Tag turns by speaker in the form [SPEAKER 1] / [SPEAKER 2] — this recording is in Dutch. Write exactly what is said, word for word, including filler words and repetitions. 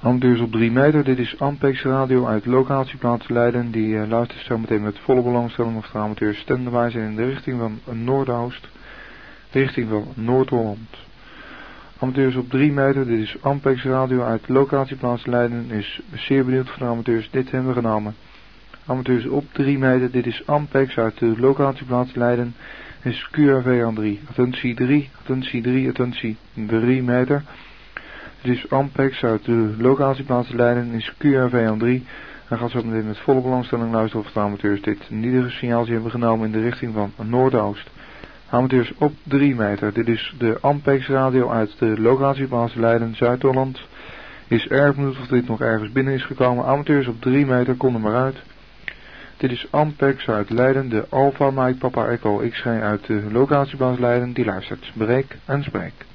[SPEAKER 1] Amateurs op drie meter, dit is Ampex Radio uit locatieplaats Leiden. Die uh, luistert zo meteen met volle belangstelling of de amateurs standby zijn in de richting van Noordoost, de richting van Noord-Holland. Amateurs op drie meter, dit is Ampex Radio uit locatieplaats Leiden, is zeer benieuwd voor de amateurs dit hebben genomen. Amateurs op drie meter, dit is Ampex uit de locatieplaats Leiden, is Q R V aan drie. Attentie drie, attentie drie, attentie drie meter. Dit is Ampex uit de locatieplaats Leiden, is Q R V aan drie. En gaat zo meteen met volle belangstelling luisteren of de amateurs dit nietige signaaltje hebben genomen in de richting van Noordoost. Amateurs op drie meter, dit is de Ampex Radio uit de locatieplaats Leiden, Zuid-Holland. Is erg benieuwd of dit nog ergens binnen is gekomen. Amateurs op drie meter, kom er maar uit. Dit is Ampex uit Leiden, de Alpha Mike Papa Echo X-ray uit de locatieplaats Leiden, die luistert. Breek en spreek.